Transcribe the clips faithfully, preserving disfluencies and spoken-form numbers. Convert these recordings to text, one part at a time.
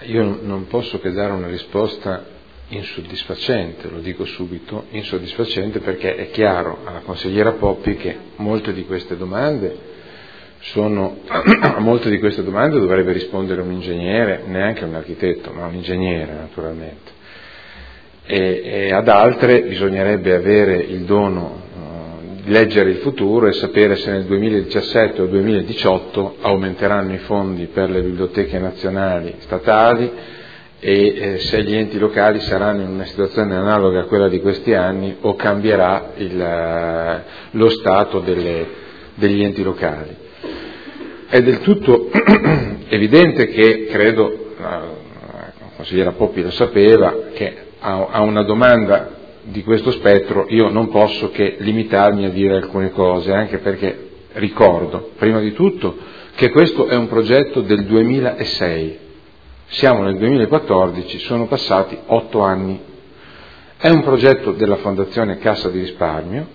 io non posso che dare una risposta insoddisfacente, lo dico subito, insoddisfacente, perché è chiaro alla consigliera Poppi che molte di queste domande sono, a molte di queste domande dovrebbe rispondere un ingegnere, neanche un architetto, ma un ingegnere naturalmente, e, e ad altre bisognerebbe avere il dono uh, di leggere il futuro e sapere se nel duemiladiciassette o duemiladiciotto aumenteranno i fondi per le biblioteche nazionali statali e eh, se gli enti locali saranno in una situazione analoga a quella di questi anni o cambierà il, uh, lo stato delle, degli enti locali. È del tutto evidente che, credo, la consigliera Poppi lo sapeva, che a, a una domanda di questo spettro io non posso che limitarmi a dire alcune cose, anche perché ricordo, prima di tutto, che questo è un progetto del duemilasei, siamo nel duemilaquattordici, sono passati otto anni, è un progetto della Fondazione Cassa di Risparmio,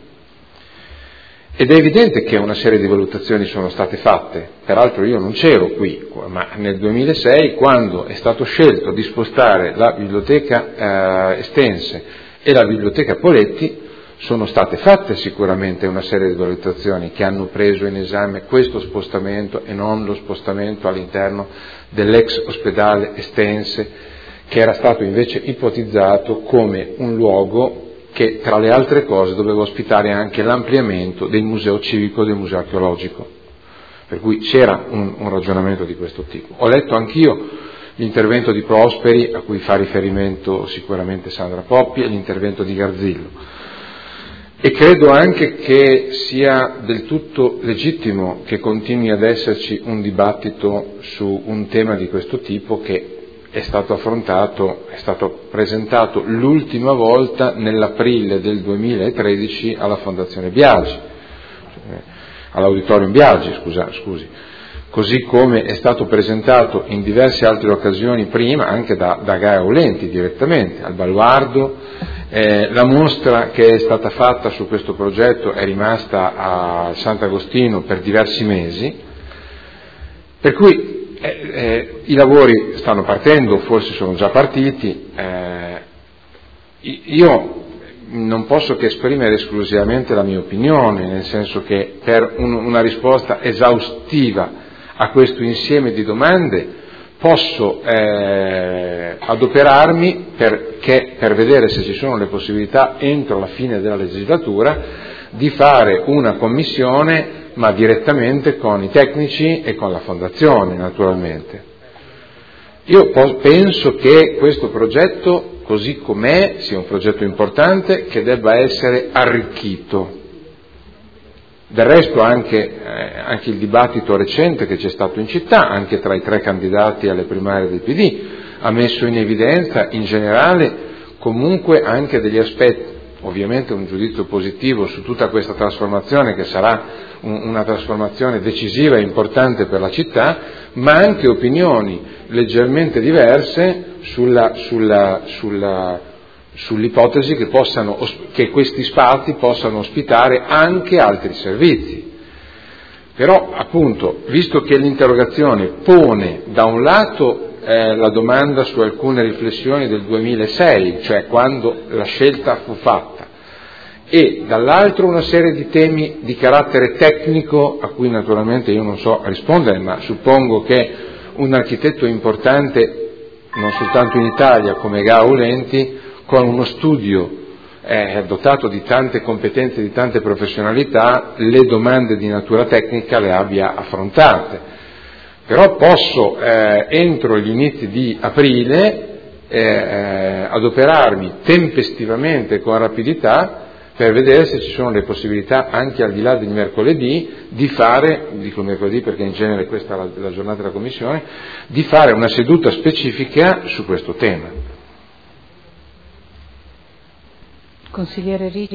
ed è evidente che una serie di valutazioni sono state fatte, peraltro io non c'ero qui, ma nel duemilasei, quando è stato scelto di spostare la biblioteca eh, Estense e la biblioteca Poletti, sono state fatte sicuramente una serie di valutazioni che hanno preso in esame questo spostamento e non lo spostamento all'interno dell'ex ospedale Estense, che era stato invece ipotizzato come un luogo che tra le altre cose doveva ospitare anche l'ampliamento del museo civico e del museo archeologico, per cui c'era un, un ragionamento di questo tipo. Ho letto anch'io l'intervento di Prosperi, a cui fa riferimento sicuramente Sandra Poppi, e l'intervento di Garzillo, e credo anche che sia del tutto legittimo che continui ad esserci un dibattito su un tema di questo tipo che è stato affrontato, è stato presentato l'ultima volta nell'aprile del duemilatredici alla Fondazione Biagi, all'Auditorium Biagi, scusa, scusi, così come è stato presentato in diverse altre occasioni prima, anche da, da Gaia Aulenti direttamente, al Baluardo. Eh, la mostra che è stata fatta su questo progetto è rimasta a Sant'Agostino per diversi mesi, per cui Eh, eh, i lavori stanno partendo, forse sono già partiti, eh, io non posso che esprimere esclusivamente la mia opinione, nel senso che per un, una risposta esaustiva a questo insieme di domande posso eh, adoperarmi perché, per vedere se ci sono le possibilità entro la fine della legislatura di fare una commissione, ma direttamente con i tecnici e con la Fondazione, naturalmente. Io penso che questo progetto, così com'è, sia un progetto importante che debba essere arricchito. Del resto anche, eh, anche il dibattito recente che c'è stato in città, anche tra i tre candidati alle primarie del P D, ha messo in evidenza in generale comunque anche degli aspetti, ovviamente un giudizio positivo su tutta questa trasformazione che sarà una trasformazione decisiva e importante per la città, ma anche opinioni leggermente diverse sulla, sulla, sulla, sull'ipotesi che, possano, che questi spazi possano ospitare anche altri servizi. Però, appunto, visto che l'interrogazione pone da un lato eh, la domanda su alcune riflessioni del duemilasei, cioè quando la scelta fu fatta, e dall'altro una serie di temi di carattere tecnico a cui naturalmente io non so rispondere, ma suppongo che un architetto importante, non soltanto in Italia come Gaia Aulenti, con uno studio eh, dotato di tante competenze e di tante professionalità, le domande di natura tecnica le abbia affrontate. Però posso eh, entro gli inizi di aprile eh, adoperarmi tempestivamente, con rapidità, per vedere se ci sono le possibilità, anche al di là del mercoledì, di fare, dico mercoledì perché in genere questa è la, la giornata della Commissione, di fare una seduta specifica su questo tema. Consigliere Ricci.